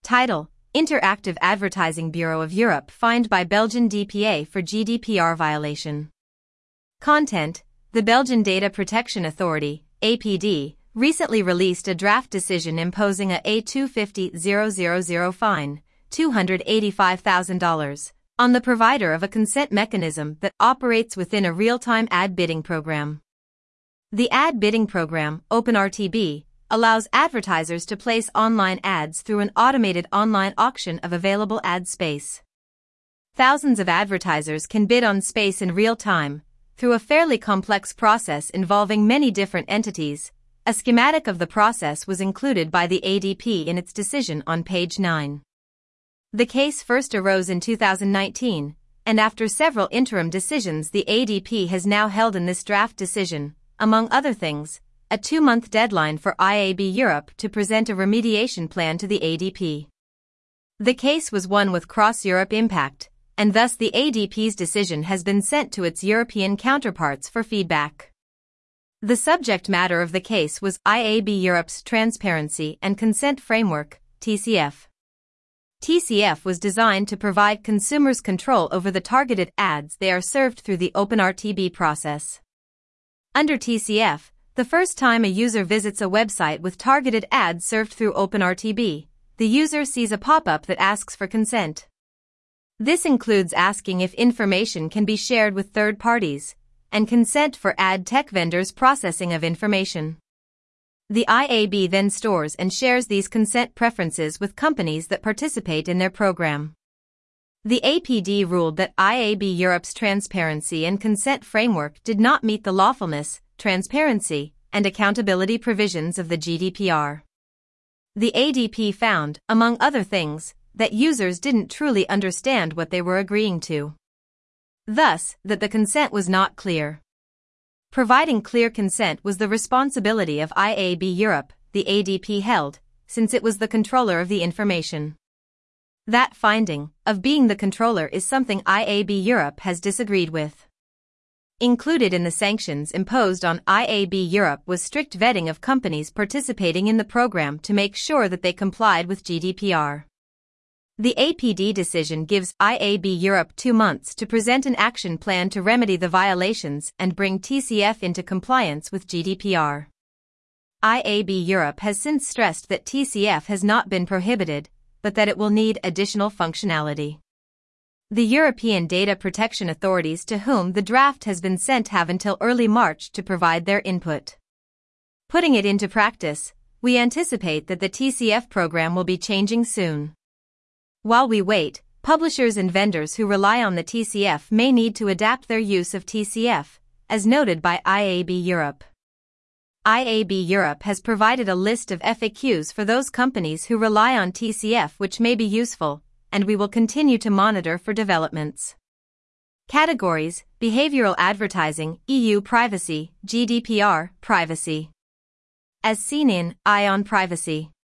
Title: Interactive Advertising Bureau of Europe fined by Belgian DPA for GDPR violation. Content: The Belgian Data Protection Authority, APD, recently released a draft decision imposing a A250,000 fine, $285,000, on the provider of a consent mechanism that operates within a real-time ad bidding program. The ad bidding program, OpenRTB, allows advertisers to place online ads through an automated online auction of available ad space. Thousands of advertisers can bid on space in real time, through a fairly complex process involving many different entities. A schematic of the process was included by the ADP in its decision on page 9. The case first arose in 2019, and after several interim decisions, the ADP has now held in this draft decision, among other things, a 2-month deadline for IAB Europe to present a remediation plan to the ADP. The case was one with cross-Europe impact, and thus the ADP's decision has been sent to its European counterparts for feedback. The subject matter of the case was IAB Europe's Transparency and Consent Framework, TCF. TCF was designed to provide consumers control over the targeted ads they are served through the OpenRTB process. Under TCF, the first time a user visits a website with targeted ads served through OpenRTB, the user sees a pop-up that asks for consent. This includes asking if information can be shared with third parties, and consent for ad tech vendors' processing of information. The IAB then stores and shares these consent preferences with companies that participate in their program. The APD ruled that IAB Europe's Transparency and Consent Framework did not meet the lawfulness, transparency, and accountability provisions of the GDPR. The ADP found, among other things, that users didn't truly understand what they were agreeing to. Thus, that the consent was not clear. Providing clear consent was the responsibility of IAB Europe, the ADP held, since it was the controller of the information. That finding, of being the controller, is something IAB Europe has disagreed with. Included in the sanctions imposed on IAB Europe was strict vetting of companies participating in the program to make sure that they complied with GDPR. The APD decision gives IAB Europe 2 months to present an action plan to remedy the violations and bring TCF into compliance with GDPR. IAB Europe has since stressed that TCF has not been prohibited, but that it will need additional functionality. The European data protection authorities to whom the draft has been sent have until early March to provide their input. Putting it into practice, we anticipate that the TCF program will be changing soon. While we wait, publishers and vendors who rely on the TCF may need to adapt their use of TCF, as noted by IAB Europe. IAB Europe has provided a list of FAQs for those companies who rely on TCF which may be useful, and we will continue to monitor for developments. Categories: Behavioral Advertising, EU Privacy, GDPR, Privacy. As seen in Eye on Privacy.